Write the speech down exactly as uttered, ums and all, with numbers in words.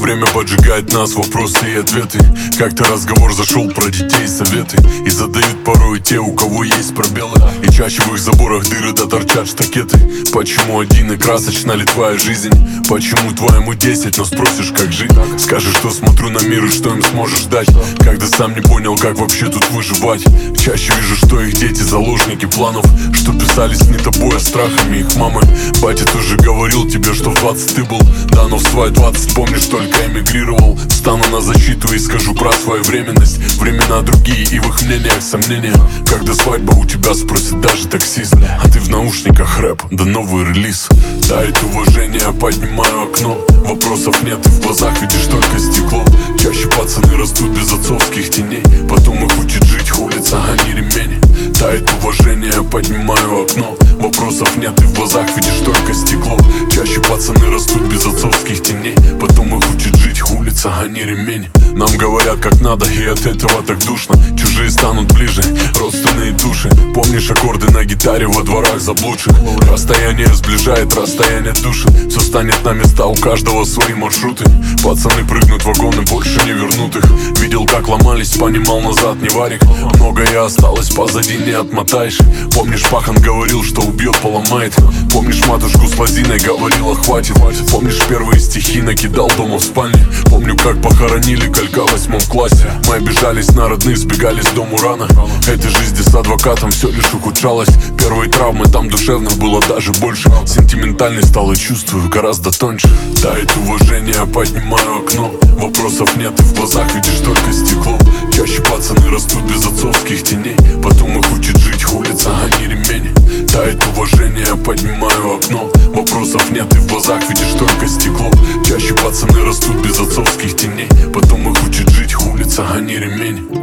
время поджигает нас, вопросы и ответы. Как-то разговор зашел про детей, советы. И задают порой те, у кого есть пробелы. И чаще в их заборах дыры да торчат штакеты. Почему один и красочна ли твоя жизнь? Почему твоему десять, но спросишь, как жить? Скажешь, что смотрю на мир и что им сможешь дать, когда сам не понял, как вообще тут выживать. Чаще вижу, что их дети заложники планов, что писались не тобой, а страхами их мамы. Батя тоже говорил тебе, что в двадцать ты был, да, но в свои двадцать помнишь, только эмигрировал. Встану на защиту и скажу про свою временность. Времена другие и в их мнениях сомнения. Когда свадьба у тебя спросит даже таксист, а ты в наушниках рэп, да новый релиз. Тает уважение, поднимаю окно. Вопросов нет, и в глазах видишь только стекло. Чаще пацаны растут без отцовских теней, потом их учит жить улица, а не ремень. Тает уважение, поднимаю окно. Вопросов нет, и в глазах видишь только стекло. Чаще пацаны растут без отцовских теней, потом их учит жить улица, а не ремень. Нам говорят как надо, и от этого так душно. Чужие станут ближе, родственные души. Помнишь аккорды на гитаре во дворах заблудших? Расстояние сближает, расстояние души. Все станет на места, у каждого свои маршруты. Пацаны прыгнут в вагоны, больше не вернут их. Видел, как ломались, понимал, назад не варик. Многое осталось позади, не отмотаешь. Помнишь, Пахан говорил, что убьет, поломает. Помнишь, матушку с лозиной говорила, хватит. Помнишь, первые стихи накидал дома в спальне. Помню, как похоронили Калька в восьмом классе. Мы обижались на родных, сбегали с дому рано. Этой жизни с адвокатом все лишь ухудшалось. Первые травмы там душевных было даже больше. Сентиментальный стал и чувствую гораздо тоньше. Тает уважение, поднимаю окно. Вопросов нет, и в глазах видишь только стекло. Чаще пацаны растут без отцовских теней, потом их учит жить улица, а не ремень. Тает уважение, поднимаю окно. Вопросов нет, и в глазах видишь только стекло. Чаще пацаны растут без отцовских теней, потом их учит жить улица, а не ремень.